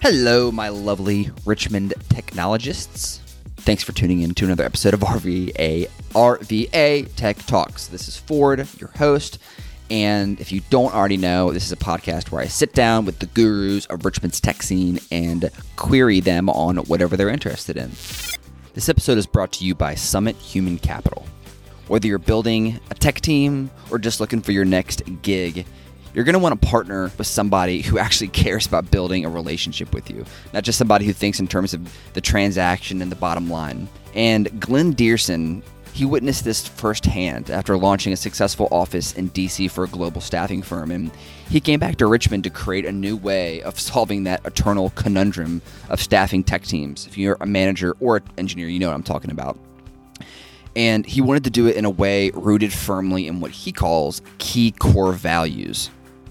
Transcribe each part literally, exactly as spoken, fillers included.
Hello, my lovely Richmond technologists. Thanks for tuning in to another episode of R V A R V A Tech Talks. This is Ford, your host, and if you don't already know, this is a podcast where I sit down with the gurus of Richmond's tech scene and query them on whatever they're interested in. This episode is brought to you by Summit Human Capital. Whether you're building a tech team or just looking for your next gig, you're going to want to partner with somebody who actually cares about building a relationship with you, not just somebody who thinks in terms of the transaction and the bottom line. And Glenn Dearson, he witnessed this firsthand after launching a successful office in D C for a global staffing firm. And he came back to Richmond to create a new way of solving that eternal conundrum of staffing tech teams. If you're a manager or an engineer, you know what I'm talking about. And he wanted to do it in a way rooted firmly in what he calls key core values.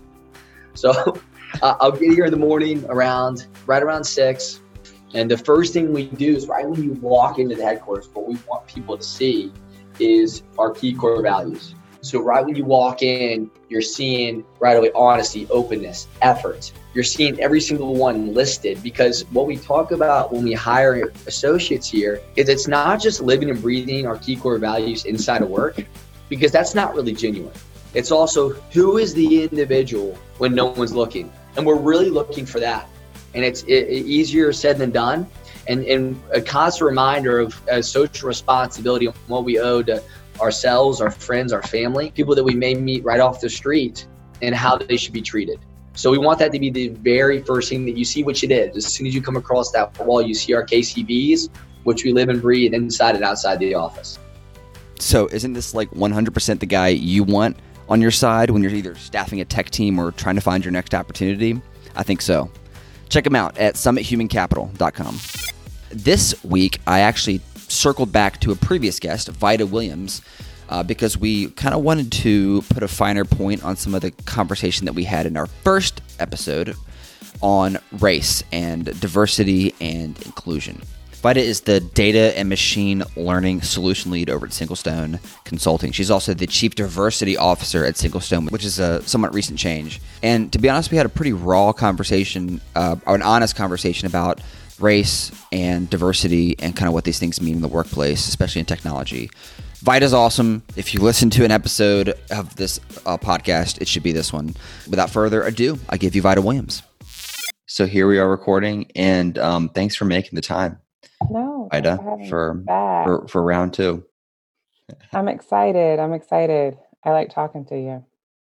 So uh, I'll get here in the morning around, right around six. And the first thing we do is right when you walk into the headquarters, what we want people to see is our key core values. So right when you walk in, you're seeing right away honesty, openness, effort. You're seeing every single one listed, because what we talk about when we hire associates here is it's not just living and breathing our key core values inside of work, because that's not really genuine. It's also who is the individual when no one's looking. And we're really looking for that. And it's it, it easier said than done. And, and a constant reminder of uh, social responsibility and what we owe to ourselves, our friends, our family, people that we may meet right off the street, and how they should be treated. So we want that to be the very first thing that you see, which it is. As soon as you come across that wall, you see our K C Vs, which we live and breathe inside and outside the office. So isn't this like one hundred percent the guy you want on your side when you're either staffing a tech team or trying to find your next opportunity? I think so. Check them out at summit human capital dot com. This week, I actually circled back to a previous guest, Vida Williams, uh, because we kind of wanted to put a finer point on some of the conversation that we had in our first episode on race and diversity and inclusion. Vida is the data and machine learning solution lead over at Singlestone Consulting. She's also the chief diversity officer at Singlestone, which is a somewhat recent change. And to be honest, we had a pretty raw conversation, uh, or an honest conversation about race and diversity and kind of what these things mean in the workplace, especially in technology. Vida's awesome. If you listen to an episode of this uh, podcast, it should be this one. Without further ado, I give you Vida Williams. So here we are recording, and um, thanks for making the time. No, Vida, for, for for round two. I'm excited. I'm excited. I like talking to you.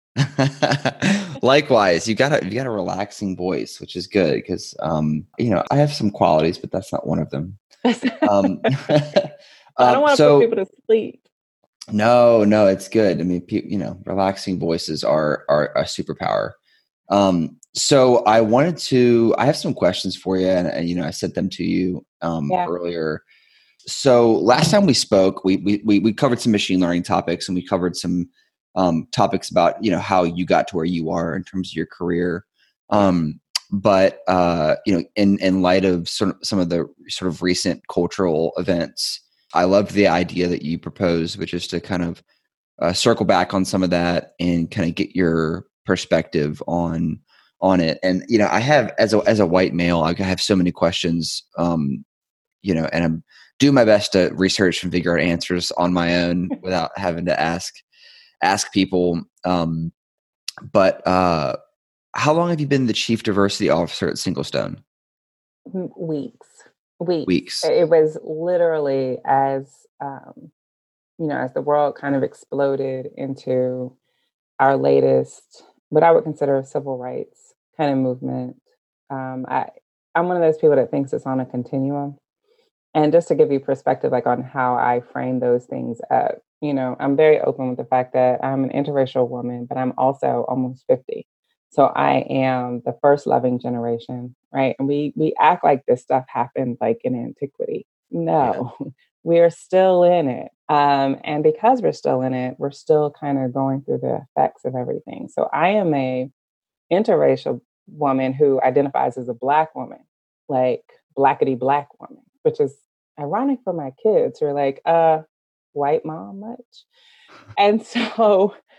Likewise, you got a you got a relaxing voice, which is good because um, you know, I have some qualities, but that's not one of them. Um, I don't want to so, put people to sleep. No, no, it's good. I mean, pe- you know, relaxing voices are are a superpower. Um, so I wanted to, I have some questions for you, and, and you know, I sent them to you um, yeah. earlier. So last time we spoke, we, we, we, we covered some machine learning topics, and we covered some um, topics about, you know, how you got to where you are in terms of your career. Um, but, uh, you know, in, in light of sort of some of the sort of recent cultural events, I loved the idea that you proposed, which is to kind of uh, circle back on some of that and kind of get your perspective on on it. And you know, I have as a as a white male, I have so many questions, um, you know, and I'm doing my best to research and figure out answers on my own without having to ask ask people. Um, but uh, how long have you been the chief diversity officer at Singlestone? Weeks, weeks, weeks. It was literally as um, you know, as the world kind of exploded into our latest, what I would consider a civil rights kind of movement. Um, I, I'm one of those people that thinks it's on a continuum. And just to give you perspective, like on how I frame those things up, you know, I'm very open with the fact that I'm an interracial woman, but I'm also almost fifty. So I am the first loving generation, right? And we we act like this stuff happened like in antiquity. No, yeah. We're still in it. Um, and because we're still in it, we're still kind of going through the effects of everything. So I am a interracial woman who identifies as a Black woman, like blackety Black woman, which is ironic for my kids who are like, uh, white mom much? And so,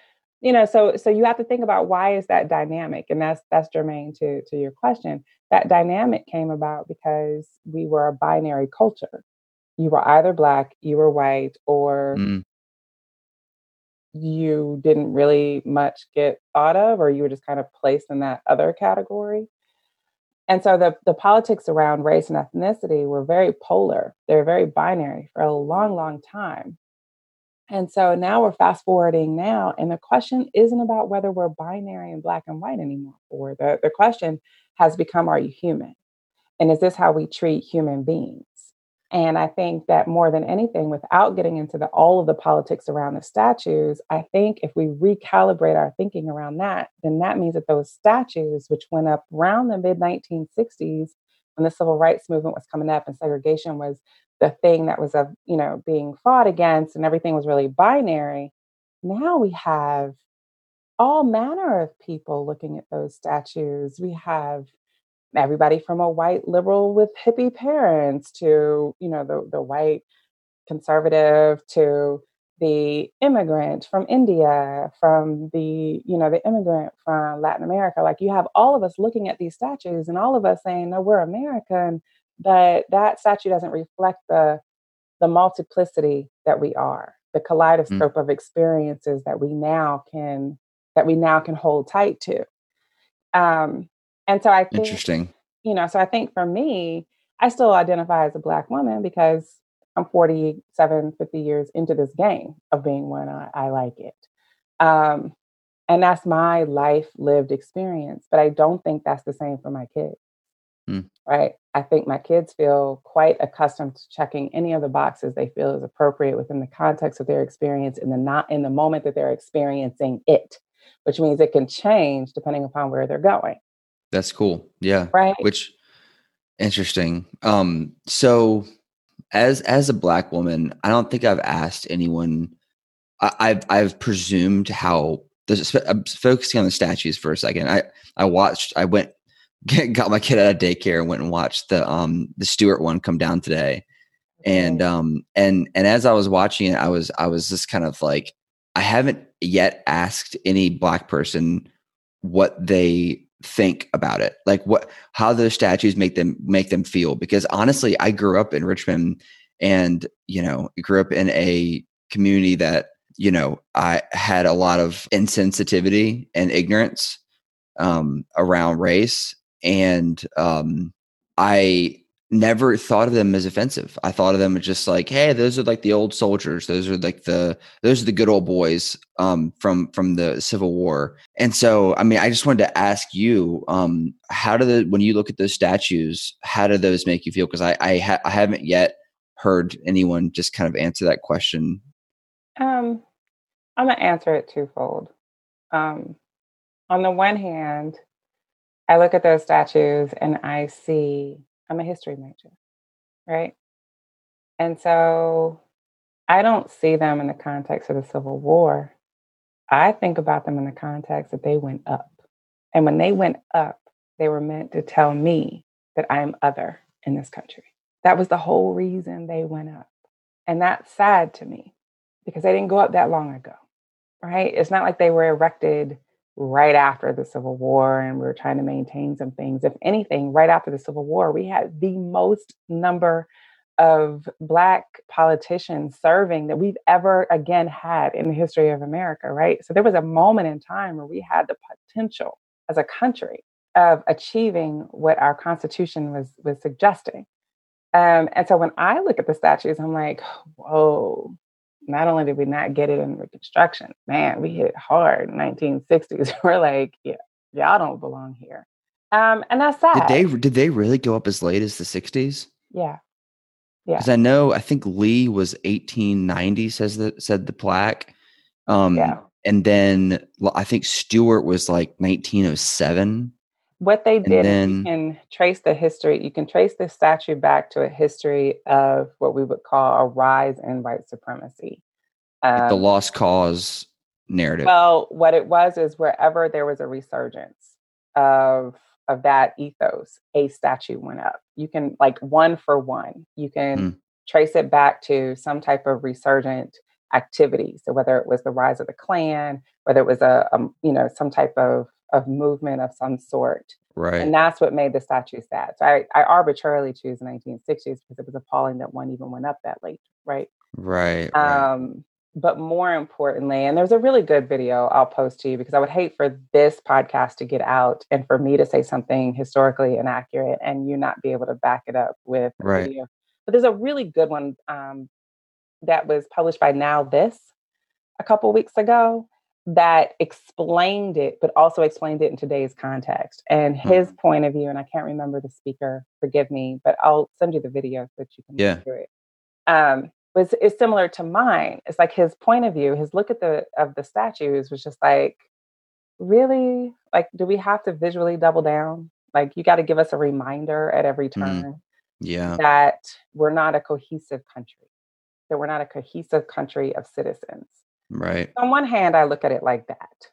you know, so so you have to think about why is that dynamic, and that's that's germane to to your question. That dynamic came about because we were a binary culture. You were either black, you were white, or Mm, you didn't really much get thought of, or you were just kind of placed in that other category. And so the the politics around race and ethnicity were very polar. They're very binary for a long, long time. And so now we're fast forwarding now, and the question isn't about whether we're binary and black and white anymore. Or the, the question has become, are you human? And is this how we treat human beings? And I think that more than anything, without getting into the all of the politics around the statues, I think if we recalibrate our thinking around that, then that means that those statues, which went up around the mid nineteen sixties, when the civil rights movement was coming up and segregation was the thing that was, of you know, being fought against, and everything was really binary. Now we have all manner of people looking at those statues. We have everybody from a white liberal with hippie parents to, you know, the, the white conservative to the immigrant from India, from the, you know, the immigrant from Latin America. Like you have all of us looking at these statues and all of us saying, no, we're American, but that statue doesn't reflect the the multiplicity that we are, the mm, kaleidoscope of experiences that we now can that we now can hold tight to. Um, and so I think, interesting. you know, so I think for me, I still identify as a Black woman because I'm forty-seven, fifty years into this game of being one. I, I like it. Um, and that's my life lived experience. But I don't think that's the same for my kids, Mm, right? I think my kids feel quite accustomed to checking any of the boxes they feel is appropriate within the context of their experience in the not in the moment that they're experiencing it, which means it can change depending upon where they're going, that's cool. Yeah. right? Which interesting. Um, so as as a black woman, I don't think I've asked anyone. I, I've I've presumed how. This, I'm focusing on the statues for a second. I I watched. I went got my kid out of daycare and went and watched the um the Stewart one come down today. And Okay. um and and as I was watching it, I was I was just kind of like, I haven't yet asked any black person what they think about it, like what how those statues make them make them feel. Because honestly, I grew up in Richmond, and you know, grew up in a community that, you know, I had a lot of insensitivity and ignorance um, around race, and um, I never thought of them as offensive. I thought of them as just like, hey, those are like the old soldiers. Those are like the those are the good old boys um, from from the Civil War. And so, I mean, I just wanted to ask you, um, how do the when you look at those statues, how do those make you feel? Because I I, ha- I haven't yet heard anyone just kind of answer that question. Um, I'm gonna answer it twofold. Um, on the one hand, I look at those statues and I see I'm a history major, right? And so I don't see them in the context of the Civil War. I think about them in the context that they went up. And when they went up, they were meant to tell me that I'm other in this country. That was the whole reason they went up. And that's sad to me because they didn't go up that long ago, right? It's not like they were erected right after the Civil War and we were trying to maintain some things. If anything, right after the Civil War, we had the most number of Black politicians serving that we've ever again had in the history of America, right? So there was a moment in time where we had the potential as a country of achieving what our Constitution was was suggesting. Um, and so when I look at the statues, I'm like, whoa, not only did we not get it in Reconstruction, man, we hit it hard in nineteen sixties. We're like, yeah, y'all don't belong here. Um, and that's Did they sad. did they really go up as late as the sixties? Yeah, yeah, Because I know, I think Lee was eighteen ninety, says the said the plaque, um, yeah. and then l- I think Stewart was like nineteen oh seven, What they and did is you then can trace the history, you can trace the statue back to a history of what we would call a rise in white supremacy. like the Um, Lost Cause narrative. well, what it was is wherever there was a resurgence of of that ethos, a statue went up. You can like one for one, you can Mm, trace it back to some type of resurgent activity. So whether it was the rise of the Klan, whether it was a, a you know, some type of, of movement of some sort. Right. And that's what made the statue sad. So I, I arbitrarily choose nineteen sixties because it was appalling that one even went up that late. Right. Right. Right. Um, but more importantly, and there's a really good video I'll post to you because I would hate for this podcast to get out and for me to say something historically inaccurate and you not be able to back it up with a Right. video. But there's a really good one um, that was published by Now This a couple weeks ago that explained it, but also explained it in today's context and his Mm. point of view. And I can't remember the speaker, forgive me, but I'll send you the video so that you can Yeah. look through it. Um, was is similar to mine. It's like his point of view, his look at the of the statues was just like, really? Like, do we have to visually double down? Like, you got to give us a reminder at every Mm. turn Yeah. that we're not a cohesive country, that we're not a cohesive country of citizens. Right. On one hand, I look at it like that.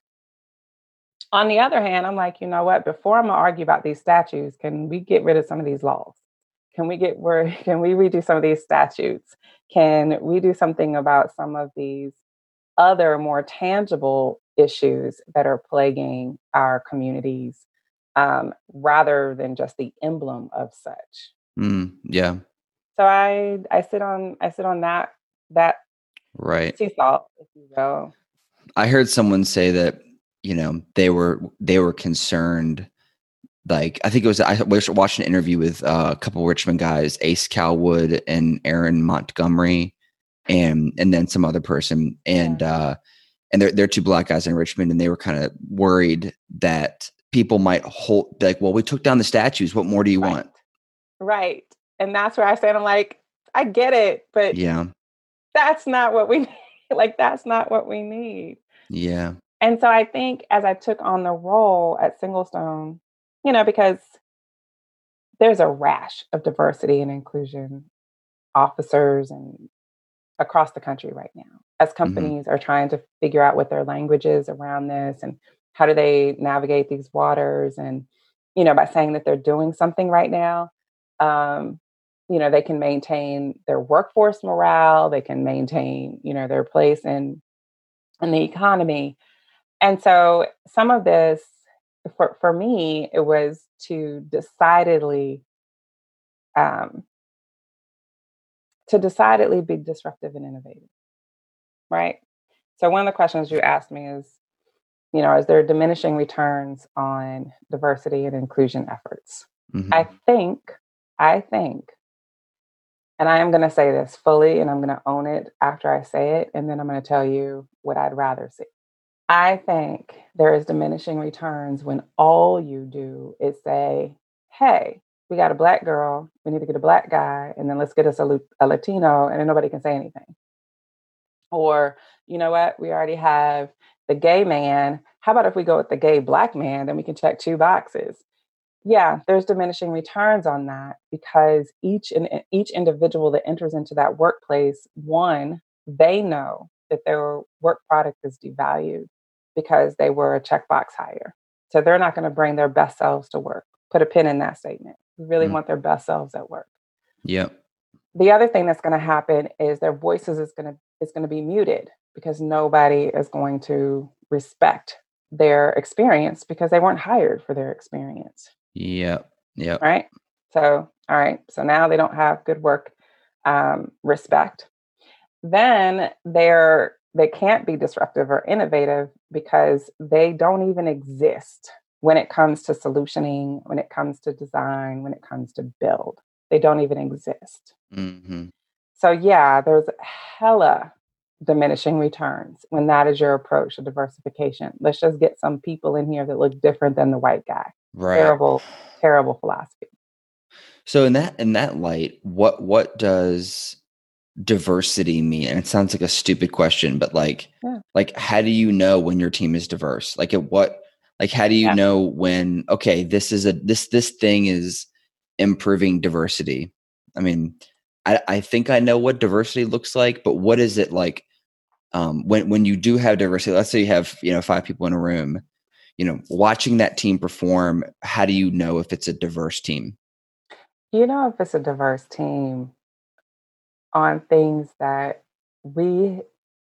On the other hand, I'm like, you know what? Before I'm gonna argue about these statues, can we get rid of some of these laws? Can we get where can we redo some of these statutes? Can we do something about some of these other more tangible issues that are plaguing our communities um, rather than just the emblem of such? Mm. Yeah. So I I sit on I sit on that that Right. seesaw, if you will. I heard someone say that, you know, they were they were concerned. Like, I think it was, I was watching an interview with uh, a couple of Richmond guys, Ace Calwood and Aaron Montgomery, and and then some other person, and Yeah. uh, and they're they're two black guys in Richmond, and they were kind of worried that people might hold like, well, we took down the statues. What more do you Right. want? Right. And that's where I stand. I'm like, I get it, but Yeah, that's not what we need. Like, that's not what we need. yeah, And so I think as I took on the role at Singlestone, you know, because there's a rash of diversity and inclusion officers and across the country right now, as hmm companies are trying to figure out what their language is around this and how do they navigate these waters. And, you know, by saying that they're doing something right now, um, you know, they can maintain their workforce morale, they can maintain, you know, their place in in the economy. And so some of this, for, for me, it was to decidedly, um, to decidedly be disruptive and innovative, right? So one of the questions you asked me is, you know, is there diminishing returns on diversity and inclusion efforts? hmm I think, I think, and I am going to say this fully and I'm going to own it after I say it, and then I'm going to tell you what I'd rather see. I think there is diminishing returns when all you do is say, hey, we got a black girl, we need to get a black guy, and then let's get us a, Lu- a Latino, and then nobody can say anything. Or, you know what, we already have the gay man. How about if we go with the gay black man, then we can check two boxes. Yeah, there's diminishing returns on that because each and each individual that enters into that workplace, one, they know that their work product is devalued because they were a checkbox hire. So they're not going to bring their best selves to work. Put a pin in that statement. We really mm want their best selves at work. Yep. The other thing that's going to happen is their voices is going to is going to be muted because nobody is going to respect their experience because they weren't hired for their experience. Yep. Yep. Right. So, all right. So now they don't have good work um, respect. Then they're they can't be disruptive or innovative because they don't even exist when it comes to solutioning, when it comes to design, when it comes to build. They don't even exist. hmm So yeah, there's hella diminishing returns when that is your approach to diversification. Let's just get some people in here that look different than the white guy. Right. Terrible, terrible philosophy. So in that in that light, what what does diversity mean? And it sounds like a stupid question, but like Yeah. like how do you know when your team is diverse? Like at what like how do you Yeah. know when, okay, this is a this this thing is improving diversity? I mean, I, I think I know what diversity looks like, but what is it like um when when you do have diversity? Let's say you have, you know, five people in a room, you know, watching that team perform, how do you know if it's a diverse team? You know, if it's a diverse team on things that we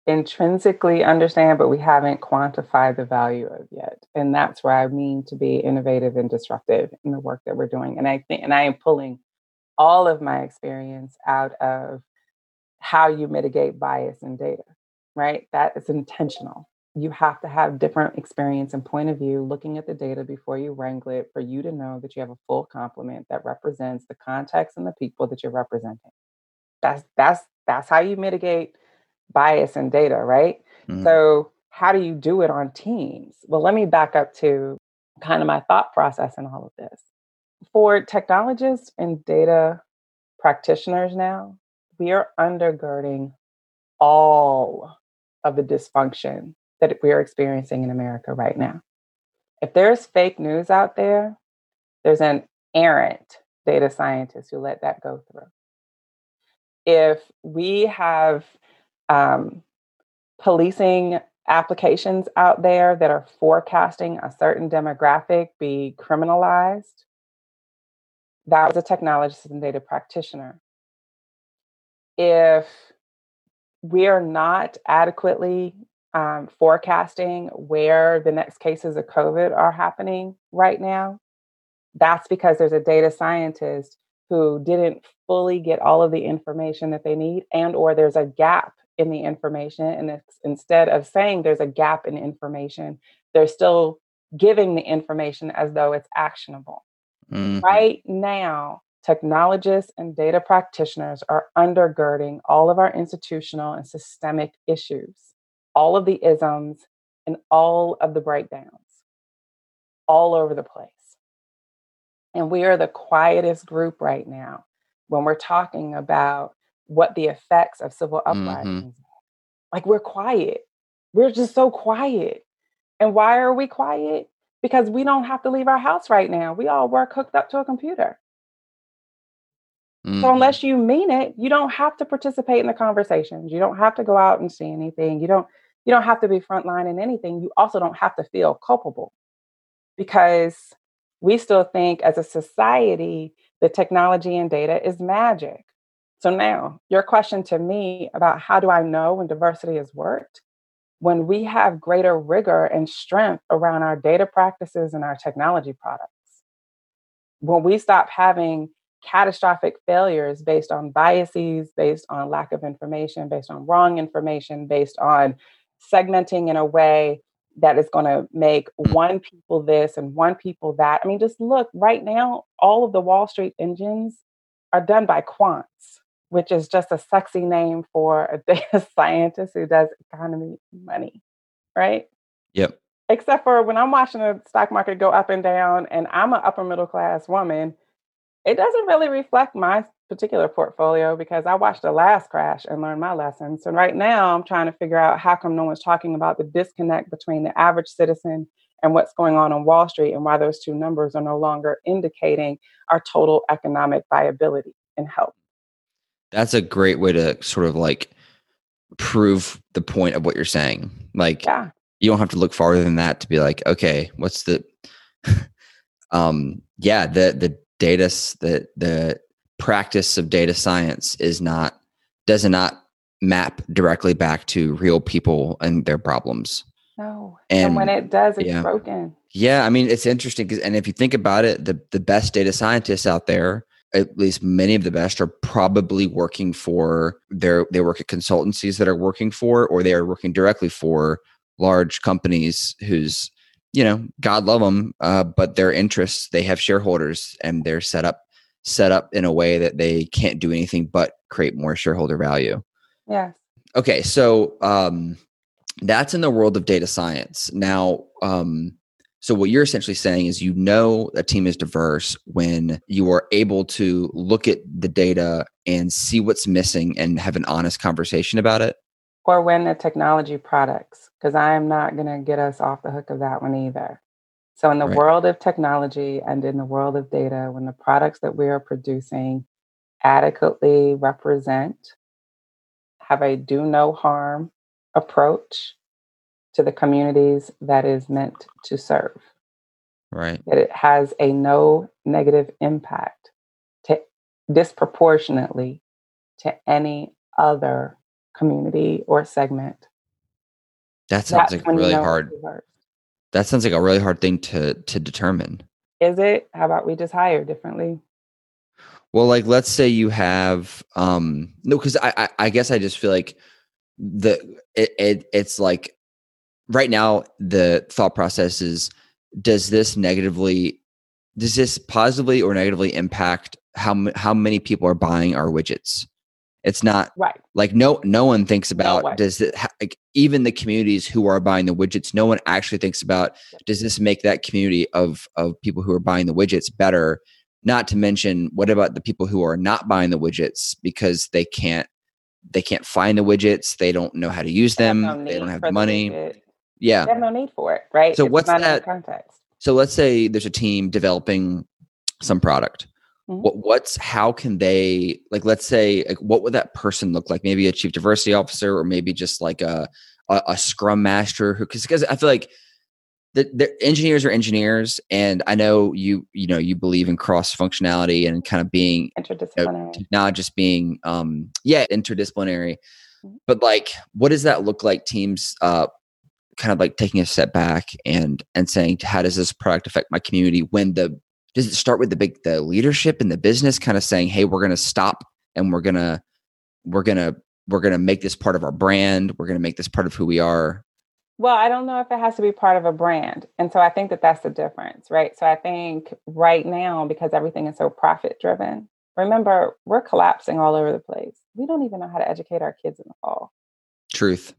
intrinsically understand, but we haven't quantified the value of yet. And that's where I mean to be innovative and disruptive in the work that we're doing. And I think, and I am pulling all of my experience out of how you mitigate bias in data, right? That is intentional. You have to have different experience and point of view looking at the data before you wrangle it for you to know that you have a full complement that represents the context and the people that you're representing. That's that's that's how you mitigate bias in data, right? Mm. So how do you do it on teams? Well, let me back up to kind of my thought process in all of this. For technologists and data practitioners now, we are undergirding all of the dysfunction that we are experiencing in America right now. If there's fake news out there, there's an errant data scientist who let that go through. If we have um, policing applications out there that are forecasting a certain demographic be criminalized, that was a technologist and data practitioner. If we are not adequately um, forecasting where the next cases of COVID are happening right now, that's because there's a data scientist who didn't fully get all of the information that they need, and or there's a gap in the information. And it's, instead of saying there's a gap in information, they're still giving the information as though it's actionable. Mm-hmm. Right now, technologists and data practitioners are undergirding all of our institutional and systemic issues, all of the isms, and all of the breakdowns, all over the place. And we are the quietest group right now when we're talking about what the effects of civil uprisings mm-hmm. are. Like, we're quiet. We're just so quiet. And why are we quiet? Because we don't have to leave our house right now. We all work hooked up to a computer. Mm-hmm. So unless you mean it, you don't have to participate in the conversations. You don't have to go out and see anything. You don't, you don't have to be frontline in anything. You also don't have to feel culpable, because we still think as a society that technology and data is magic. So now your question to me about how do I know when diversity has worked? When we have greater rigor and strength around our data practices and our technology products. When we stop having catastrophic failures based on biases, based on lack of information, based on wrong information, based on segmenting in a way that is going to make one people this and one people that. I mean, just look right now, all of the Wall Street engines are done by quants, which is just a sexy name for a data scientist who does economy money, right? Yep. Except for when I'm watching the stock market go up and down and I'm an upper middle class woman, it doesn't really reflect my particular portfolio because I watched the last crash and learned my lessons. So right now I'm trying to figure out how come no one's talking about the disconnect between the average citizen and what's going on on Wall Street, and why those two numbers are no longer indicating our total economic viability and health. That's a great way to sort of like prove the point of what you're saying. Like, yeah. You don't have to look farther than that to be like, okay, what's the, um, yeah, the, the data, the, the practice of data science is not, does not map directly back to real people and their problems. No. And, and when it does, it's yeah. broken. Yeah. I mean, it's interesting because, and if you think about it, the, the best data scientists out there, at least many of the best, are probably working for their, they work at consultancies that are working for, or they are working directly for large companies whose, you know, God love them, uh, but their interests, they have shareholders and they're set up, set up in a way that they can't do anything but create more shareholder value. Yeah. Okay. So, um, that's in the world of data science. Now, um, so what you're essentially saying is, you know, a team is diverse when you are able to look at the data and see what's missing and have an honest conversation about it. Or when the technology products, because I am not going to get us off the hook of that one either. So in the right. world of technology and in the world of data, when the products that we are producing adequately represent, have a do no harm approach to the communities that is meant to serve. Right. That it has a no negative impact to disproportionately to any other community or segment That sounds That's like when you really know hard. it's reversed. That sounds like a really hard thing to to determine. Is it? How about we just hire differently? Well, like let's say you have um no, because I, I I guess I just feel like the it, it it's like right now the thought process is, does this negatively does this positively or negatively impact how m- how many people are buying our widgets? It's not Right. like no no one thinks No about way. does it ha- like even the communities who are buying the widgets, no one actually thinks about does this make that community of of people who are buying the widgets better? Not to mention, what about the people who are not buying the widgets because they can't they can't find the widgets, they don't know how to use They have them, no they don't need have the for the money. widget. Yeah. They have no need for it, right? So It's what's not in the that? context. So let's say there's a team developing some product. Mhm. What what's how can they like? Let's say like, what would that person look like? Maybe a chief diversity officer, or maybe just like a a, a scrum master. Who because because I feel like the, the engineers are engineers, and I know you you know you believe in cross functionality and kind of being you know, Interdisciplinary. not just being um yeah interdisciplinary, Mhm. but like what does that look like? Teams uh kind of like taking a step back and and saying, how does this product affect my community? When the does it start with the big the leadership in the business kind of saying, hey, we're going to stop and we're going to we're going to we're going to make this part of our brand, we're going to make this part of who we are? Well, I don't know if it has to be part of a brand. And so I think that that's the difference, right? So I think right now, because everything is so profit driven, remember, we're collapsing all over the place. We don't even know how to educate our kids in the fall. Truth.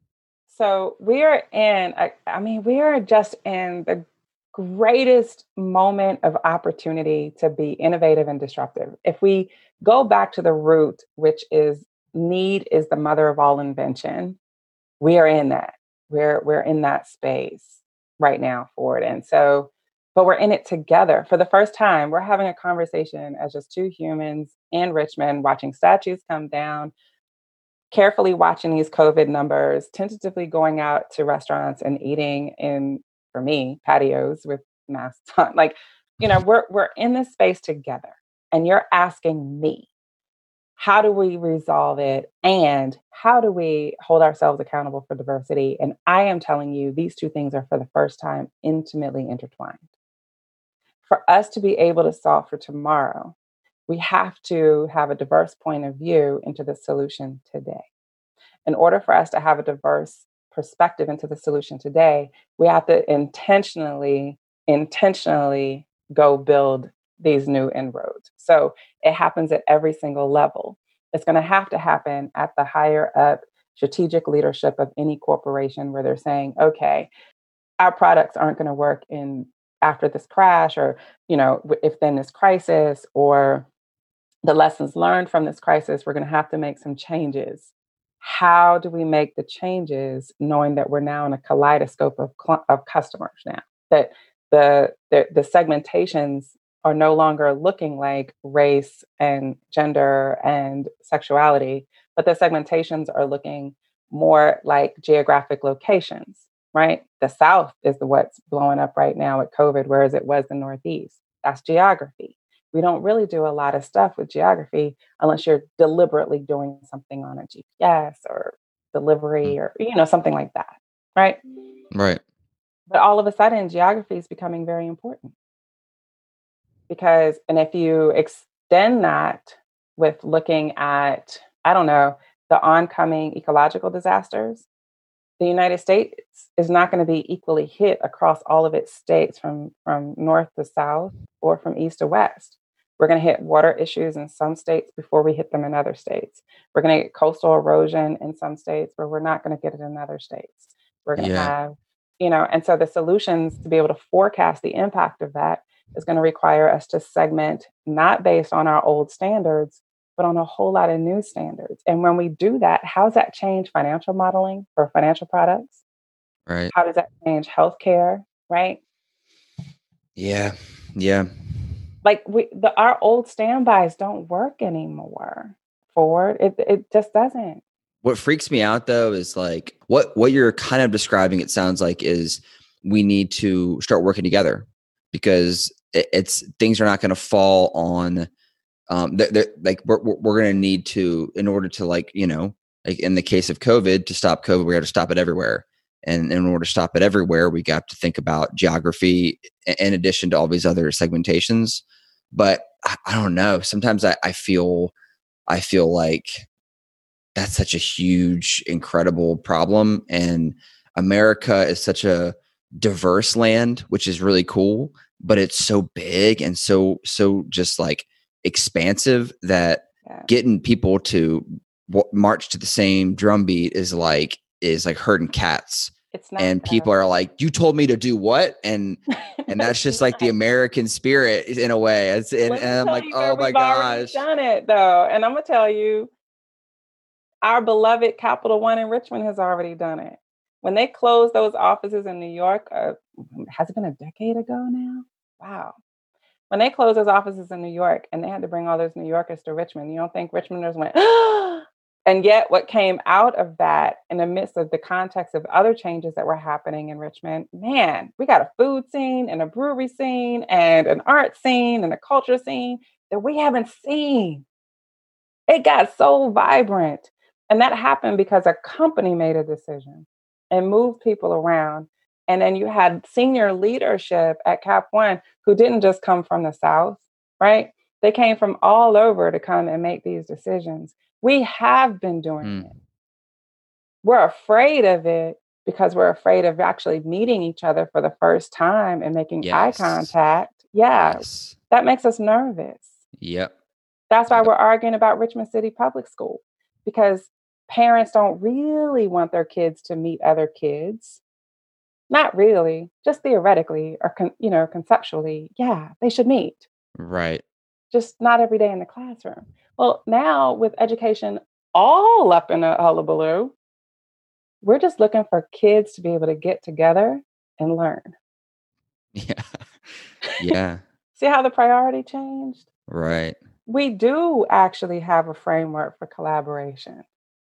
So we are in, I, I mean, we are just in the greatest moment of opportunity to be innovative and disruptive. If we go back to the root, which is need is the mother of all invention, we are in that. We're we're in that space right now for it. And so, but we're in it together. For the first time, we're having a conversation as just two humans in Richmond, watching statues come down, carefully watching these COVID numbers, tentatively going out to restaurants and eating in, for me, patios with masks on. Like, you know, we're we're in this space together. And you're asking me, how do we resolve it? And how do we hold ourselves accountable for diversity? And I am telling you, these two things are for the first time intimately intertwined. For us to be able to solve for tomorrow, we have to have a diverse point of view into the solution today. In order for us to have a diverse perspective into the solution today, we have to intentionally, intentionally go build these new inroads. So it happens at every single level. It's going to have to happen at the higher up strategic leadership of any corporation where they're saying, okay, our products aren't going to work in after this crash, or, you know, if then this crisis, or the lessons learned from this crisis, we're going to have to make some changes. How do we make the changes knowing that we're now in a kaleidoscope of, cl- of customers now? That the, the the segmentations are no longer looking like race and gender and sexuality, but the segmentations are looking more like geographic locations, right? The South is the what's blowing up right now with COVID, whereas it was the Northeast. That's geography. We don't really do a lot of stuff with geography unless you're deliberately doing something on a G P S or delivery or, you know, something like that, right? Right. But all of a sudden, geography is becoming very important because, and if you extend that with looking at, I don't know, the oncoming ecological disasters, the United States is not going to be equally hit across all of its states from, from north to south or from east to west. We're going to hit water issues in some states before we hit them in other states. We're going to get coastal erosion in some states where we're not going to get it in other states. We're going to Yeah. have, you know, and so the solutions to be able to forecast the impact of that is going to require us to segment not based on our old standards, but on a whole lot of new standards. And when we do that, how does that change financial modeling for financial products? Right. How does that change healthcare? Right? Yeah. Yeah. Like we, the, our old standbys don't work anymore. Forward, it it just doesn't. What freaks me out though is like what what you're kind of describing, it sounds like, is we need to start working together because it, it's things are not going to fall on um they're, they're, like we're we're going to need to, in order to, like, you know, like in the case of COVID, to stop COVID, we got to stop it everywhere. And in order to stop it everywhere, we got to think about geography in addition to all these other segmentations. But I, I don't know. Sometimes I, I feel, I feel like that's such a huge, incredible problem. And America is such a diverse land, which is really cool, but it's so big and so, so just like expansive that Yeah. getting people to w- march to the same drum beat is like, is like herding cats. It's not. And people are like, you told me to do what? And, and that's just like the American spirit in a way. It's, and, Let me and I'm tell like, you oh where my we've already gosh. done it though. And I'm going to tell you, our beloved Capital One in Richmond has already done it. When they closed those offices in New York, uh, has it been a decade ago now? Wow. When they closed those offices in New York and they had to bring all those New Yorkers to Richmond, you don't think Richmonders went, ah! And yet what came out of that in the midst of the context of other changes that were happening in Richmond, man, we got a food scene and a brewery scene and an art scene and a culture scene that we haven't seen. It got so vibrant. And that happened because a company made a decision and moved people around. And then you had senior leadership at Cap One who didn't just come from the South, right? They came from all over to come and make these decisions. We have been doing Mm. it. We're afraid of it because we're afraid of actually meeting each other for the first time and making Yes. eye contact. Yeah, Yes. that makes us nervous. Yep. That's why Yep. we're arguing about Richmond City Public School, because parents don't really want their kids to meet other kids. Not really, just theoretically or, con- you know, conceptually. Yeah, they should meet, Right. just not every day in the classroom. Well, now with education all up in a hullabaloo, we're just looking for kids to be able to get together and learn. Yeah. Yeah. See how the priority changed? Right. We do actually have a framework for collaboration.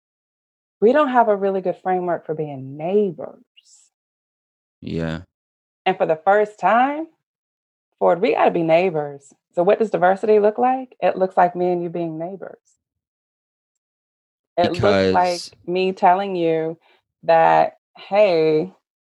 We don't have a really good framework for being neighbors. Yeah. And for the first time, Ford, we got to be neighbors. So what does diversity look like? It looks like me and you being neighbors. It looks like Because me telling you that, hey,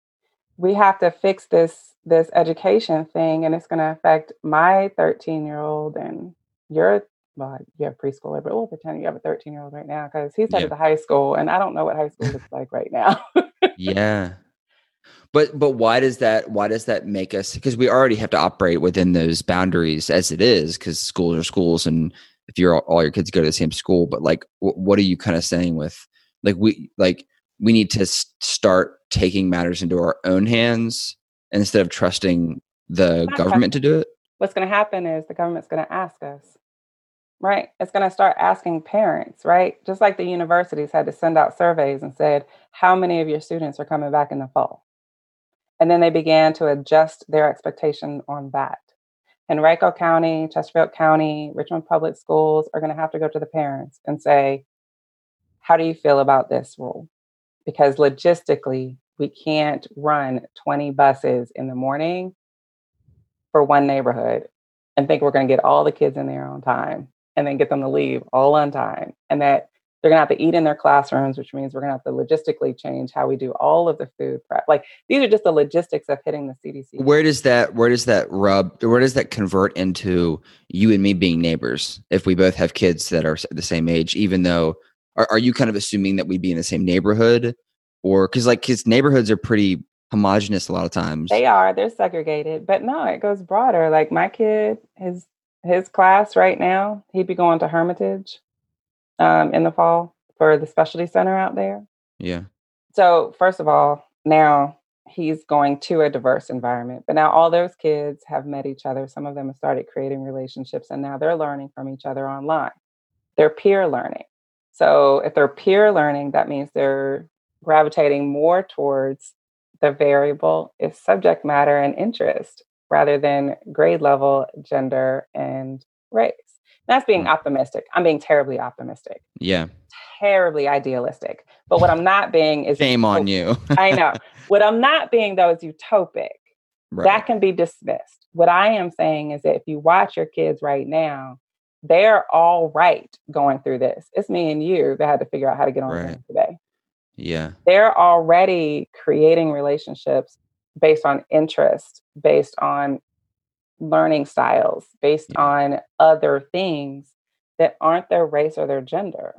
we have to fix this this education thing, and it's going to affect my thirteen year old and your, well, you have preschooler, but we'll pretend you have a thirteen year old right now because he's headed yeah. to high school, and I don't know what high school looks like right now. Yeah. But but why does that why does that make us, because we already have to operate within those boundaries as it is, because schools are schools, and if you're all, all your kids go to the same school, but like w- what are you kind of saying with like we like we need to s- start taking matters into our own hands instead of trusting the Not government to trusting. do it? What's going to happen is the government's going to ask us, right? It's going to start asking parents, right? Just like the universities had to send out surveys and said, how many of your students are coming back in the fall? And then they began to adjust their expectation on that. Henrico County, Chesterfield County, Richmond Public Schools are going to have to go to the parents and say, how do you feel about this rule? Because logistically, we can't run twenty buses in the morning for one neighborhood and think we're going to get all the kids in there on time and then get them to leave all on time. And that they're going to have to eat in their classrooms, which means we're going to have to logistically change how we do all of the food prep. Like these are just the logistics of hitting the C D C. Where does that where does that rub where does that convert into you and me being neighbors if we both have kids that are the same age, even though are, are you kind of assuming that we'd be in the same neighborhood? Or because like his neighborhoods are pretty homogenous a lot of times. They are, they're segregated, but no, it goes broader. Like my kid, his his class right now, he'd be going to Hermitage um, in the fall for the specialty center out there. Yeah. So first of all, now he's going to a diverse environment, but now all those kids have met each other. Some of them have started creating relationships, and now they're learning from each other online. They're peer learning. So if they're peer learning, that means they're gravitating more towards the variable is subject matter and interest rather than grade level, gender, and race. That's being Mm. optimistic. I'm being terribly optimistic. Yeah. Terribly idealistic. But what I'm not being is Shame on you. I know. What I'm not being though is utopic. Right. That can be dismissed. What I am saying is that if you watch your kids right now, they're all right going through this. It's me and you that had to figure out how to get on Right. Zoom today. Yeah. They're already creating relationships based on interest, based on learning styles, based Yeah. on other things that aren't their race or their gender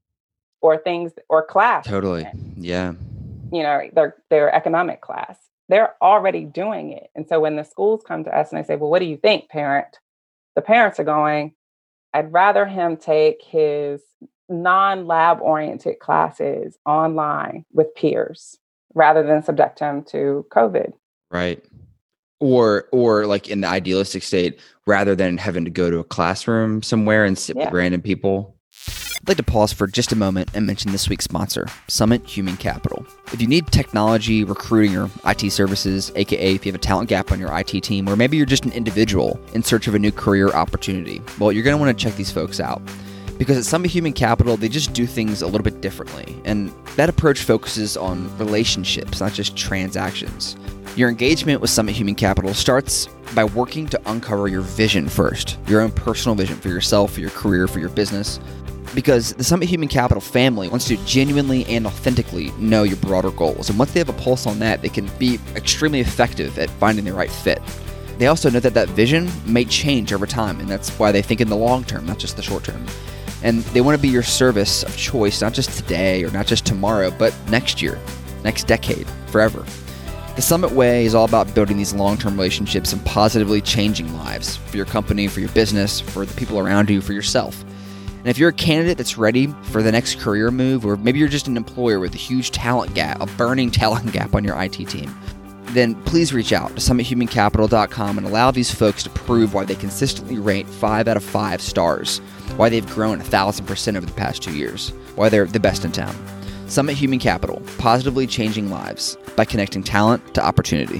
or things or class. Totally. Even. Yeah. You know, their their economic class. They're already doing it. And so when the schools come to us and they say, well, what do you think, parent? The parents are going, I'd rather him take his non-lab oriented classes online with peers rather than subject him to COVID. Right. Or, or like in the idealistic state, rather than having to go to a classroom somewhere and sit Yeah. with random people. I'd like to pause for just a moment and mention this week's sponsor, Summit Human Capital. If you need technology, recruiting, or I T services, aka if you have a talent gap on your I T team, or maybe you're just an individual in search of a new career opportunity, well, you're going to want to check these folks out. Because at Summit Human Capital, they just do things a little bit differently. And that approach focuses on relationships, not just transactions. Your engagement with Summit Human Capital starts by working to uncover your vision first, your own personal vision for yourself, for your career, for your business. Because the Summit Human Capital family wants to genuinely and authentically know your broader goals. And once they have a pulse on that, they can be extremely effective at finding the right fit. They also know that that vision may change over time, and that's why they think in the long term, not just the short term. And they want to be your service of choice, not just today or not just tomorrow, but next year, next decade, forever. The Summit Way is all about building these long-term relationships and positively changing lives for your company, for your business, for the people around you, for yourself. And if you're a candidate that's ready for the next career move, or maybe you're just an employer with a huge talent gap, a burning talent gap on your I T team, then please reach out to summit human capital dot com and allow these folks to prove why they consistently rate five out of five stars, why they've grown a thousand percent over the past two years, why they're the best in town. Summit Human Capital, positively changing lives by connecting talent to opportunity.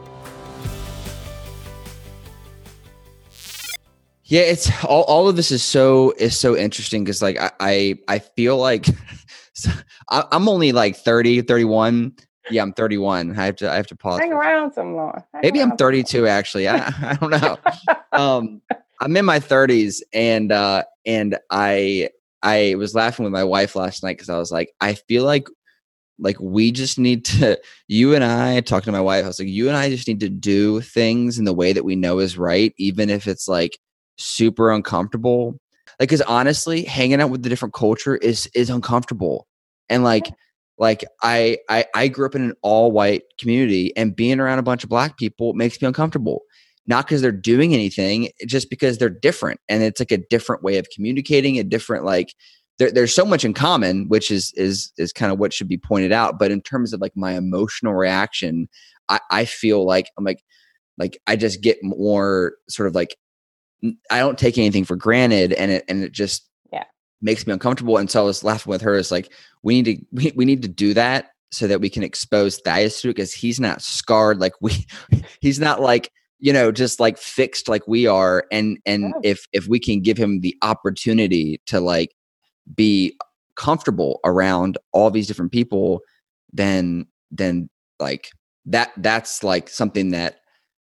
Yeah, it's all, all of this is so is so interesting because like I, I I feel like so I, I'm only like thirty, thirty-one. Yeah, I'm thirty-one. I have to I have to pause. Hang around some more. Hang Maybe I'm around some more. thirty-two actually. I I don't know. um, I'm in my thirties and uh and I I was laughing with my wife last night because I was like, I feel like like we just need to, you and I, talking to my wife, I was like, you and I just need to do things in the way that we know is right, even if it's like super uncomfortable. Like, cause honestly, hanging out with the different culture is, is uncomfortable. And like, like I, I, I grew up in an all white community and being around a bunch of black people makes me uncomfortable. Not because they're doing anything, just because they're different. And it's like a different way of communicating, a different, like, there, there's so much in common, which is, is, is kind of what should be pointed out. But in terms of like my emotional reaction, I, I feel like I'm like, like I just get more sort of like, I don't take anything for granted. And it, and it just yeah. makes me uncomfortable. And so I was laughing with her. It's like, we need to, we, we need to do that so that we can expose Thaddeus to it, because he's not scarred. Like we, he's not like, you know, just like fixed like we are. And, and Oh. if, if we can give him the opportunity to like be comfortable around all these different people, then, then like that, that's like something that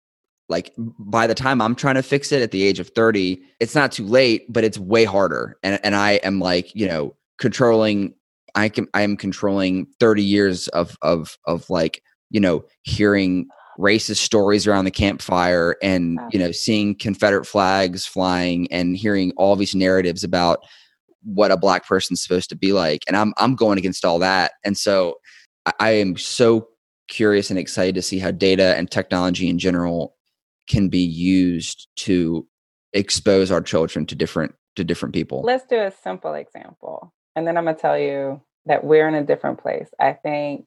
like by the time I'm trying to fix it at the age of thirty, it's not too late, but it's way harder. And, and I am like, you know, controlling, I can, I am controlling thirty years of, of, of like, you know, hearing racist stories around the campfire and, you know, seeing Confederate flags flying and hearing all these narratives about what a black person's supposed to be like. And I'm, I'm going against all that. And so I, I am so curious and excited to see how data and technology in general can be used to expose our children to different, to different people. Let's do a simple example. And then I'm going to tell you that we're in a different place. I think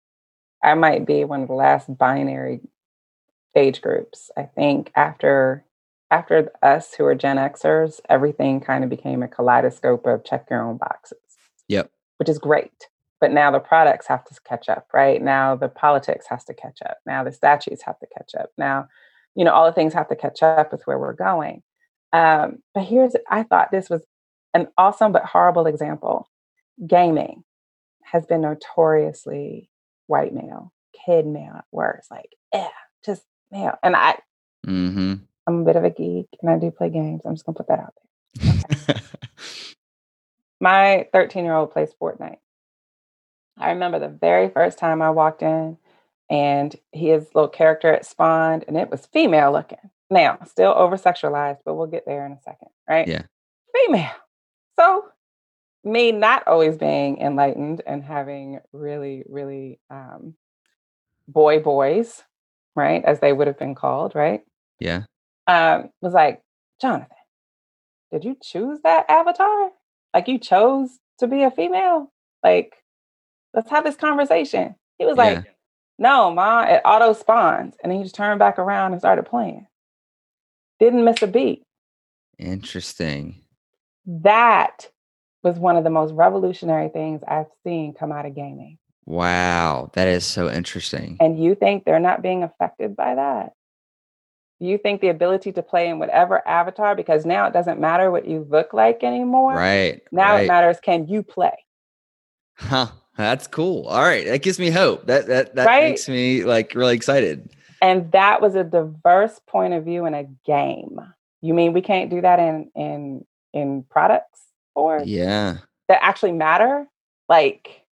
I might be one of the last binary age groups. I think after after us who are Gen Xers, everything kind of became a kaleidoscope of check your own boxes. Yep. Which is great. But now the products have to catch up, right? Now the politics has to catch up. Now the statutes have to catch up. Now, you know, all the things have to catch up with where we're going. Um, but here's, I thought this was an awesome but horrible example. Gaming has been notoriously white male, kid male, where it's like, yeah, just male. And I, mm-hmm. I'm a bit of a geek and I do play games. I'm just going to put that out there. Okay. My thirteen-year-old plays Fortnite. I remember the very first time I walked in and his little character had spawned and it was female looking. Now, still over sexualized, but we'll get there in a second, right? Yeah. Female. So, me not always being enlightened and having really, really um, boy boys, right, as they would have been called, right? Yeah. Um, was like, Jonathan, did you choose that avatar? Like you chose to be a female? Like, let's have this conversation. He was Yeah. like, no, ma, it auto spawns. And then he just turned back around and started playing. Didn't miss a beat. Interesting. That was one of the most revolutionary things I've seen come out of gaming. Wow. That is so interesting. And you think they're not being affected by that? You think the ability to play in whatever avatar, because now it doesn't matter what you look like anymore. Right. Now right. it matters, can you play? Huh. That's cool. All right. That gives me hope. That that that Right? makes me like really excited. And that was a diverse point of view in a game. You mean we can't do that in in in products or Yeah. that actually matter? Like,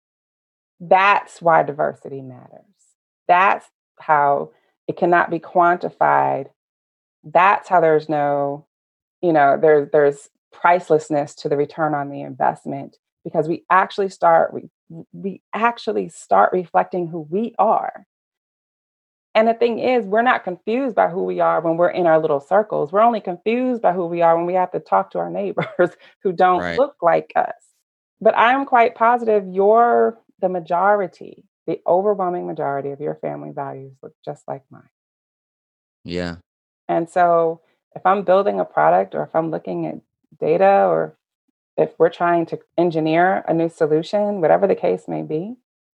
that's why diversity matters. That's how it cannot be quantified. That's how there's no, you know, there, there's pricelessness to the return on the investment, because we actually start, we, we actually start reflecting who we are. And the thing is, we're not confused by who we are when we're in our little circles. We're only confused by who we are when we have to talk to our neighbors who don't Right. look like us. But I'm quite positive you're the majority, the overwhelming majority of your family values look just like mine. Yeah. And so if I'm building a product or if I'm looking at data or if we're trying to engineer a new solution, whatever the case may be,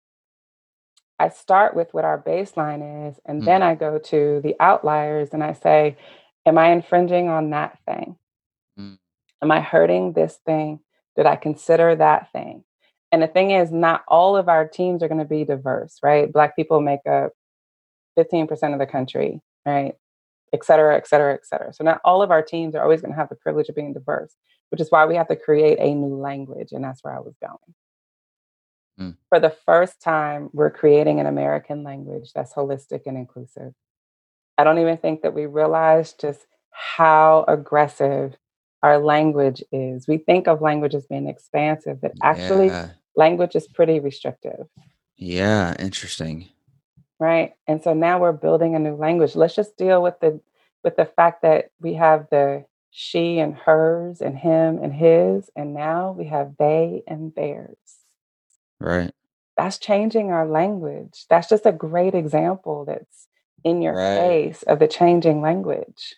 I start with what our baseline is, and Hmm. then I go to the outliers and I say, am I infringing on that thing? Hmm. Am I hurting this thing? Did I consider that thing? And the thing is, not all of our teams are going to be diverse, right? Black people make up fifteen percent of the country, right? Et cetera, et cetera, et cetera. So not all of our teams are always going to have the privilege of being diverse, which is why we have to create a new language. And that's where I was going. Mm. For the first time, we're creating an American language that's holistic and inclusive. I don't even think that we realize just how aggressive our language is. We think of language as being expansive, but actually Yeah. language is pretty restrictive. Yeah. Interesting. Right. And so now we're building a new language. Let's just deal with the with the fact that we have the she and hers and him and his, and now we have they and theirs. Right. That's changing our language. That's just a great example that's in your Right. face of the changing language.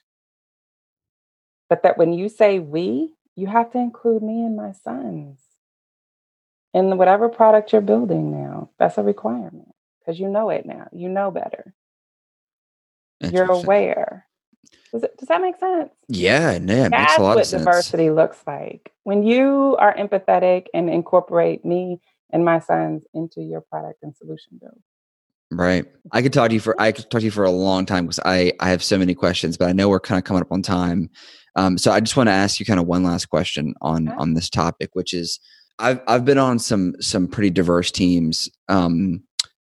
But that when you say we, you have to include me and my sons in whatever product you're building now. That's a requirement because you know it now. You know better. You're Interesting. aware. Does, it, does that make sense? Yeah. No, it makes That's a lot what of sense. diversity looks like. When you are empathetic and incorporate me and my sons into your product and solution build. Right. I could talk to you for I could talk to you for a long time because I I have so many questions, but I know we're kind of coming up on time. Um, so I just want to ask you kind of one last question on Okay. on this topic, which is I've I've been on some some pretty diverse teams. Um,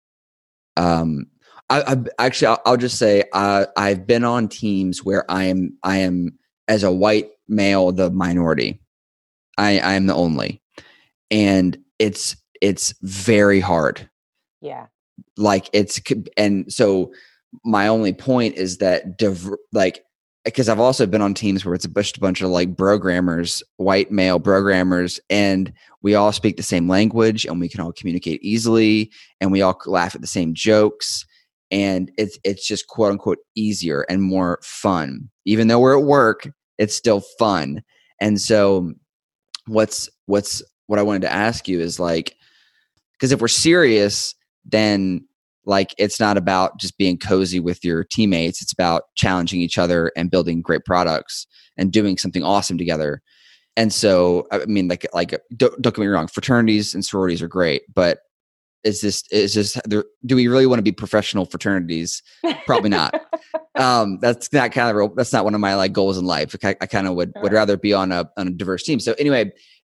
um, I, I've actually I'll, I'll just say uh, I've been on teams where I am I am as a white male the minority. I I am the only, and it's it's very hard. Yeah. Like it's and so my only point is that diver, like because I've also been on teams where it's a bunch, a bunch of like programmers, white male programmers, and we all speak the same language and we can all communicate easily and we all laugh at the same jokes, and it's it's just quote unquote easier and more fun. Even though we're at work, it's still fun. And so what's what's what I wanted to ask you is like, because if we're serious, then like it's not about just being cozy with your teammates. It's about challenging each other and building great products and doing something awesome together. And so, I mean, like, like don't, don't get me wrong, fraternities and sororities are great, but is this, is this, do we really want to be professional fraternities? Probably not. um, that's not kind of, that's not one of my like goals in life. I, I kind of would, would rather be on a, on a diverse team. So anyway,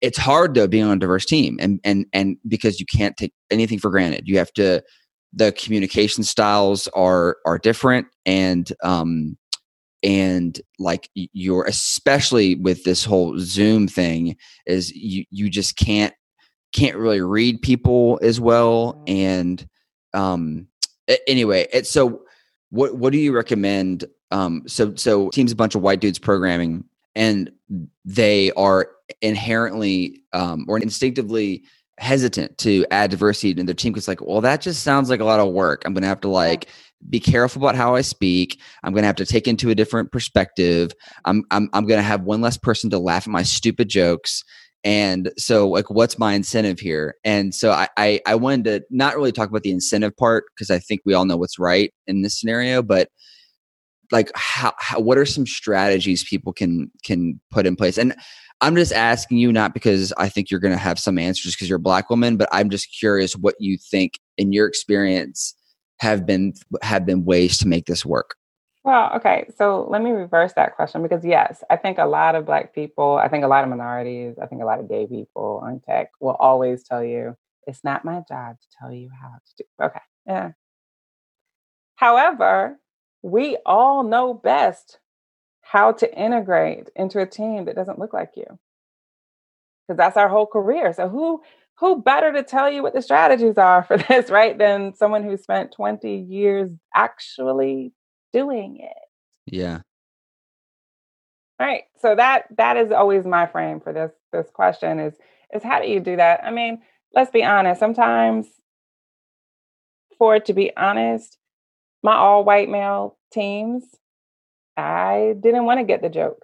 it's hard though being on a diverse team, and and and because you can't take anything for granted. You have to. The communication styles are are different, and um and like you're, especially with this whole Zoom thing, is you you just can't can't really read people as well. And um anyway, it's so what what do you recommend? Um so so team's a bunch of white dudes programming, and they are inherently um or instinctively hesitant to add diversity in their team, because like, well, that just sounds like a lot of work. I'm gonna have to like be careful about how I speak. I'm gonna have to take into a different perspective. I'm I'm I'm gonna have one less person to laugh at my stupid jokes. And so like, what's my incentive here? And so I I, I wanted to not really talk about the incentive part, because I think we all know what's right in this scenario, but like how, how what are some strategies people can can put in place? And I'm just asking you, not because I think you're going to have some answers because you're a Black woman, but I'm just curious what you think in your experience have been have been ways to make this work. Well, okay. So let me reverse that question, because yes, I think a lot of Black people, I think a lot of minorities, I think a lot of gay people on tech will always tell you, it's not my job to tell you how to do. Okay. Yeah. However, we all know best how to integrate into a team that doesn't look like you, because that's our whole career. So who who better to tell you what the strategies are for this, right, than someone who spent twenty years actually doing it? Yeah. Right. So that that is always my frame for this this question is is how do you do that? I mean, let's be honest. Sometimes, for it to be honest, my all white male teams, I didn't want to get the joke.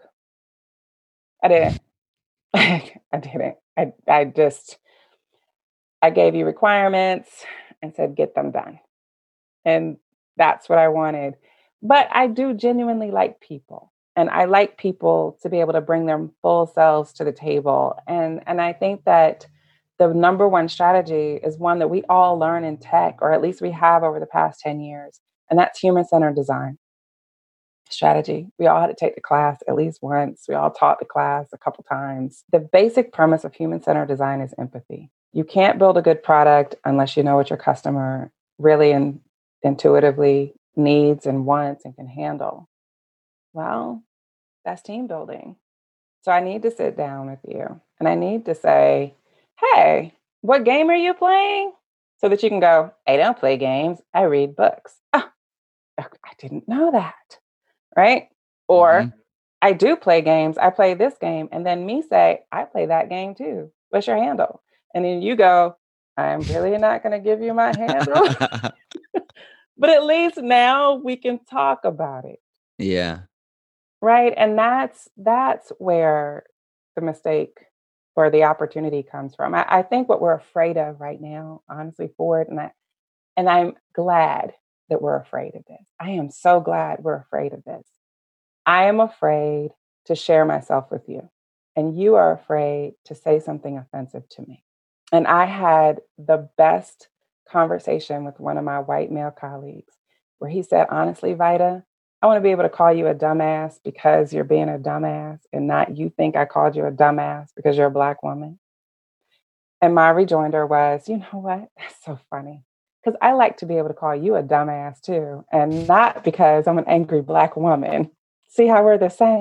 I didn't. I didn't. I I just I gave you requirements and said get them done. And that's what I wanted. But I do genuinely like people. And I like people to be able to bring their full selves to the table. And and I think that the number one strategy is one that we all learn in tech, or at least we have over the past ten years. And that's human-centered design strategy. We all had to take the class at least once. We all taught the class a couple times. The basic premise of human-centered design is empathy. You can't build a good product unless you know what your customer really in, intuitively needs and wants and can handle. Well, that's team building. So I need to sit down with you and I need to say, hey, what game are you playing? So that you can go, I don't play games, I read books. Oh, I didn't know that. Right? Or mm-hmm. I do play games. I play this game. And then me say, I play that game too. What's your handle? And then you go, I'm really not going to give you my handle. But at least now we can talk about it. Yeah. Right. And that's that's where the mistake or the opportunity comes from. I, I think what we're afraid of right now, honestly, Ford, and I and I'm glad that we're afraid of this. I am so glad we're afraid of this. I am afraid to share myself with you. And you are afraid to say something offensive to me. And I had the best conversation with one of my white male colleagues where he said, honestly, Vida, I want to be able to call you a dumbass because you're being a dumbass and not you think I called you a dumbass because you're a Black woman. And my rejoinder was, you know what? That's so funny. Because I like to be able to call you a dumbass too, and not because I'm an angry Black woman. See how we're the same?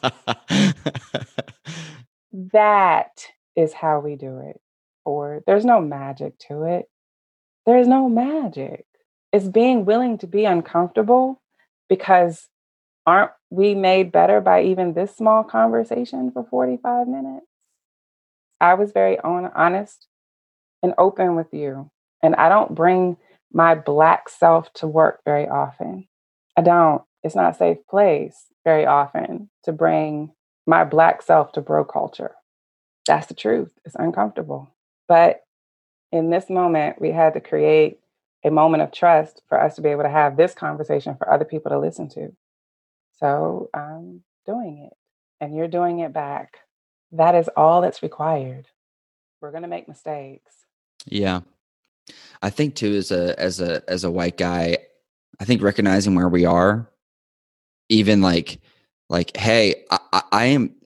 That is how we do it. Or there's no magic to it. There's no magic. It's being willing to be uncomfortable, because aren't we made better by even this small conversation for forty-five minutes? I was very on, honest and open with you. And I don't bring my Black self to work very often. I don't. It's not a safe place very often to bring my Black self to bro culture. That's the truth. It's uncomfortable. But in this moment, we had to create a moment of trust for us to be able to have this conversation for other people to listen to. So I'm doing it, and you're doing it back. That is all that's required. We're going to make mistakes. Yeah. I think too, as a as a as a white guy, I think recognizing where we are, even like like, hey, I, I am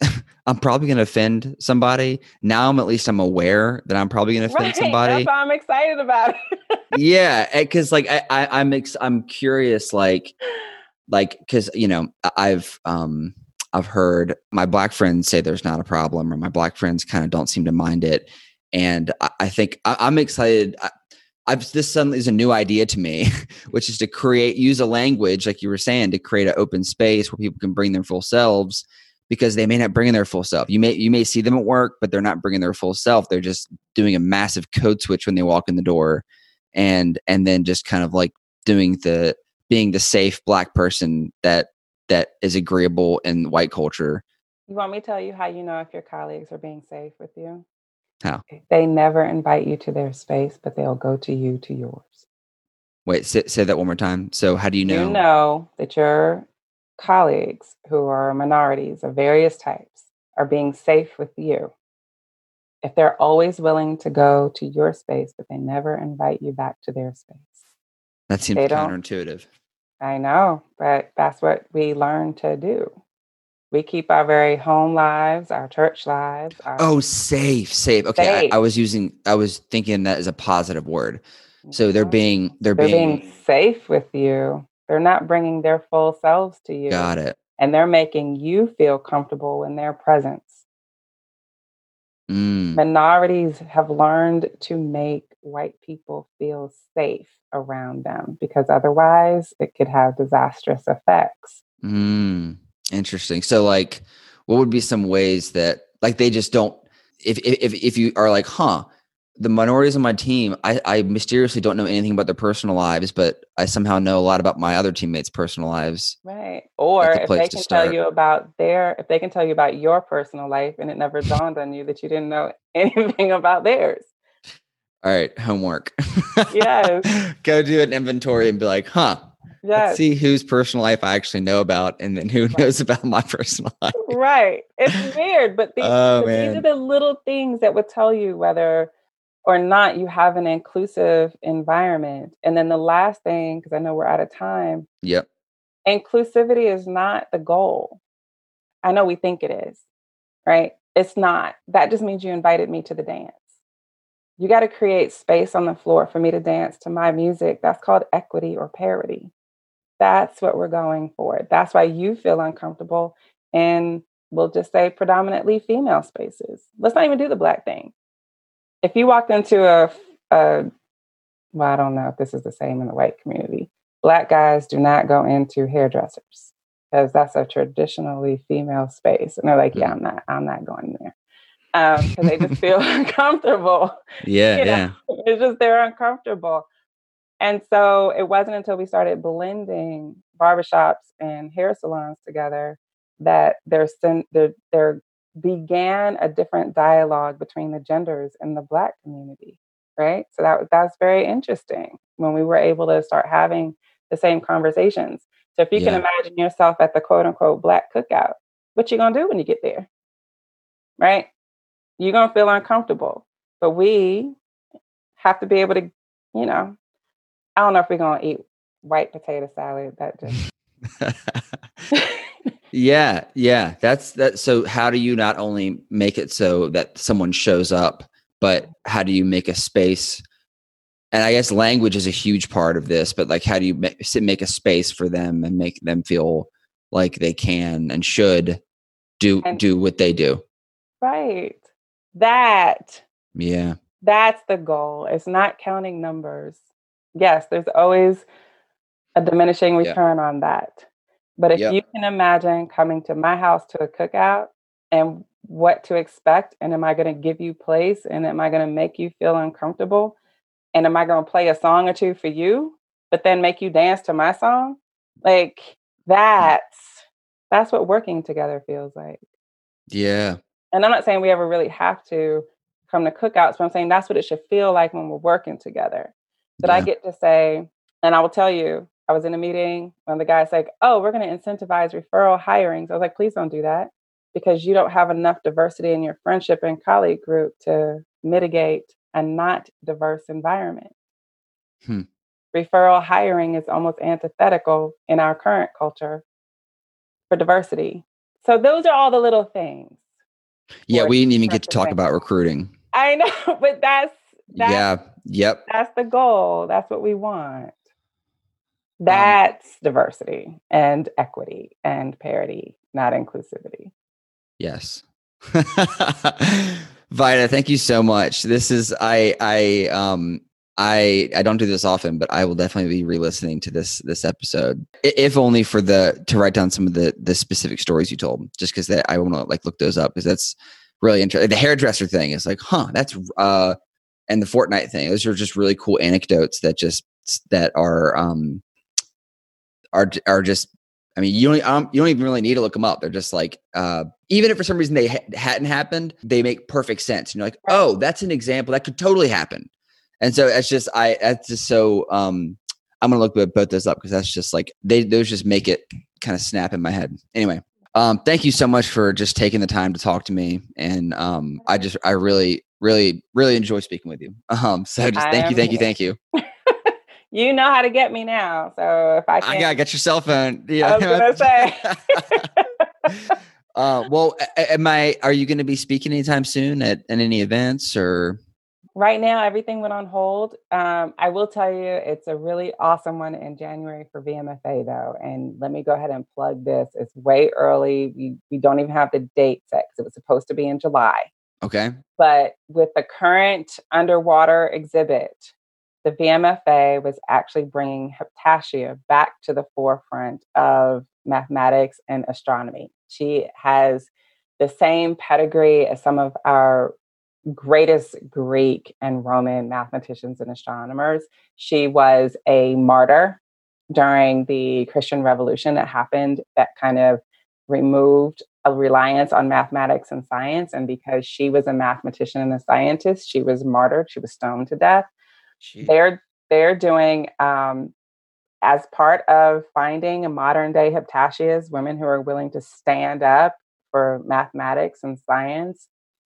I'm probably going to offend somebody. Now I'm at least I'm aware that I'm probably going to offend Right. somebody. That's why I'm excited about it. Yeah, because like I, I I'm ex- I'm curious, like like because you know I- I've um I've heard my black friends say there's not a problem, or my black friends kind of don't seem to mind it, and I, I think I, I'm excited. I, I've this suddenly is a new idea to me, which is to create use a language like you were saying to create an open space where people can bring their full selves, because they may not bring in their full self. You may you may see them at work, but they're not bringing their full self. They're just doing a massive code switch when they walk in the door, and and then just kind of like doing the being the safe black person that that is agreeable in white culture. You want me to tell you how you know if your colleagues are being safe with you? How? They never invite you to their space, but they'll go to you to yours. Wait, say, say that one more time. So how do you know? You know that your colleagues who are minorities of various types are being safe with you if they're always willing to go to your space, but they never invite you back to their space. That seems They don't. counterintuitive. I know, but that's what we learn to do. We keep our very home lives, our church lives. Our Oh, safe, safe. Okay, safe. I, I was using, I was thinking that as a positive word. So they're No. being, they're, They're being, being safe with you. They're not bringing their full selves to you. got it. And they're making you feel comfortable in their presence. Mm, Minorities have learned to make white people feel safe around them, because otherwise it could have disastrous effects. mm, interesting. So like, what would be some ways that like they just don't, if, if, if you are like, huh, the minorities on my team, I, I mysteriously don't know anything about their personal lives, but I somehow know a lot about my other teammates' personal lives. Right. Or That's a if place they to can tell start. you about their, if they can tell you about your personal life and it never dawned on you that you didn't know anything about theirs. All right, homework. Yes. Go do an inventory and be like, huh, let's Yes. see whose personal life I actually know about, and then who knows about my personal life. Right. It's weird, but these, Oh, but these man. are the little things that would tell you whether or not you have an inclusive environment. And then the last thing, because I know we're out of time, Yep. inclusivity is not the goal. I know we think it is, right? It's not. That just means you invited me to the dance. You got to create space on the floor for me to dance to my music. That's called equity or parity. That's what we're going for. That's why you feel uncomfortable. And we'll just say predominantly female spaces. Let's not even do the black thing. If you walked into a, a well, I don't know if this is the same in the white community. Black guys do not go into hairdressers because that's a traditionally female space. And they're like, yeah, I'm not, I'm not going there. Um, because they just feel uncomfortable. Yeah, You know, yeah. it's just they're uncomfortable. And so it wasn't until we started blending barbershops and hair salons together that there, there, there began a different dialogue between the genders in the Black community, right? So that that's very interesting when we were able to start having the same conversations. So if you Yeah. can imagine yourself at the quote unquote Black cookout, what you gonna do when you get there, right? You're gonna feel uncomfortable, but we have to be able to, you know, I don't know if we're gonna eat white potato salad. That just Yeah, yeah. That's that. So how do you not only make it so that someone shows up, but how do you make a space? And I guess language is a huge part of this, but like, how do you make, make a space for them and make them feel like they can and should do, and, do what they do? Right. That. Yeah. That's the goal. It's not counting numbers. Yes, there's always a diminishing return yep. on that. But if yep. you can imagine coming to my house to a cookout and what to expect, and am I going to give you place, and am I going to make you feel uncomfortable, and am I going to play a song or two for you, but then make you dance to my song? Like that's that's what working together feels like. Yeah. And I'm not saying we ever really have to come to cookouts, but I'm saying that's what it should feel like when we're working together. That yeah. I get to say, and I will tell you, I was in a meeting when the guy's like, oh, we're going to incentivize referral hirings. I was like, please don't do that, because you don't have enough diversity in your friendship and colleague group to mitigate a not diverse environment. Hmm. Referral hiring is almost antithetical in our current culture for diversity. So those are all the little things. Yeah, we didn't even get to talk about recruiting. I know, but that's, that's yeah, yep. That's the goal. That's what we want. That's um, diversity and equity and parity, not inclusivity. Yes. Vida, thank you so much. This is I I um I I don't do this often, but I will definitely be re-listening to this this episode, if only for the to write down some of the the specific stories you told, just because that I want to like look those up because that's really interesting. The hairdresser thing is like, huh, that's uh, and the Fortnite thing. Those are just really cool anecdotes that just that are um are are just. I mean, you don't um, you don't even really need to look them up. They're just like, uh, even if for some reason they ha- hadn't happened, they make perfect sense. And you're like, oh, that's an example that could totally happen. And so it's just, I, that's just so, um, I'm going to look both those up because that's just like, they, those just make it kind of snap in my head. Anyway, um, thank you so much for just taking the time to talk to me. And um, I just, I really, really, really enjoy speaking with you. Um, so just thank you, thank you, thank you. You know how to get me now. So if I can, I gotta get your cell phone. Yeah. I was gonna say. uh, well, am I? Are you going to be speaking anytime soon at, at any events or? Right now, everything went on hold. Um, I will tell you, it's a really awesome one in January for V M F A, though. And let me go ahead and plug this. It's way early. We we don't even have the date set because it was supposed to be in July. Okay. But with the current underwater exhibit, the V M F A was actually bringing Heptatia back to the forefront of mathematics and astronomy. She has the same pedigree as some of our greatest Greek and Roman mathematicians and astronomers. She was a martyr during the Christian Revolution that happened that kind of removed a reliance on mathematics and science. And because she was a mathematician and a scientist, she was martyred. She was stoned to death. Jeez. They're they're doing um, as part of finding a modern day Heptatias, women who are willing to stand up for mathematics and science.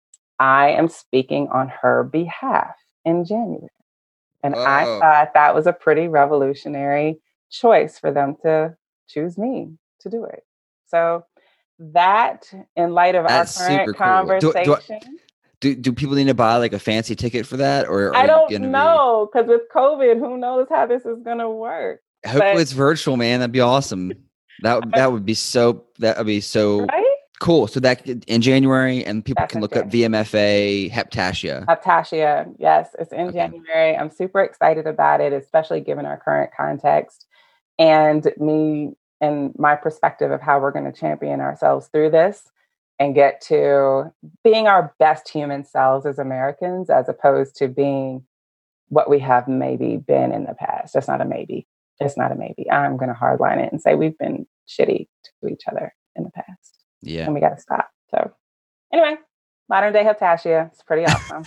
I am speaking on her behalf in January, and oh. I thought that was a pretty revolutionary choice for them to choose me to do it. So that, in light of That's our current conversation. Cool. Do, do I- Do do people need to buy like a fancy ticket for that, or I don't know because be... with COVID, who knows how this is gonna work? Hopefully, but... it's virtual, man. That'd be awesome. That that would be so. That would be so right? cool. So that in January, and people That's can look up V M F A Heptatia. Heptatia, yes, it's in okay. January. I'm super excited about it, especially given our current context and me and my perspective of how we're going to champion ourselves through this. And get to being our best human selves as Americans, as opposed to being what we have maybe been in the past. That's not a maybe. It's not a maybe. I'm going to hardline it and say we've been shitty to each other in the past. Yeah. And we got to stop. So anyway, modern day Heptatia. It's pretty awesome.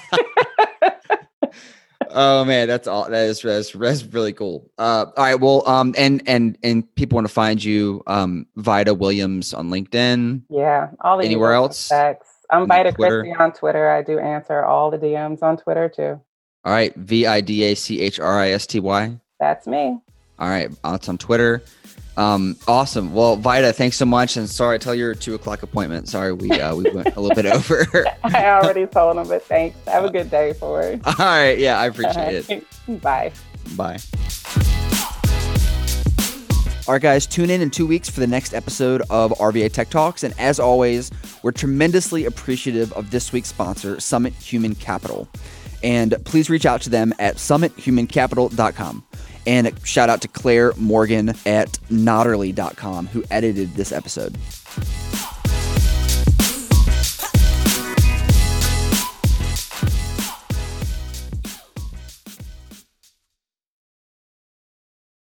Oh man, that's all. That is that's, that's really cool. Uh, all right, well, um, and and and people want to find you, um, Vida Williams on LinkedIn. Yeah, all the anywhere else. Effects. I'm Vida Christie on Twitter. I do answer all the D Ms on Twitter too. All right, V I D A C H R I S T Y. That's me. All right, it's on Twitter. Um, awesome. Well, Vida, thanks so much. And sorry, I tell your two o'clock appointment. Sorry, we uh, we went a little bit over. I already told him, but thanks. Have a good day for it. All right. Yeah, I appreciate it. Bye. Bye. All right, guys, tune in in two weeks for the next episode of R V A Tech Talks. And as always, we're tremendously appreciative of this week's sponsor, Summit Human Capital. And please reach out to them at summit human capital dot com. And shout out to Claire Morgan at notterly dot com who edited this episode.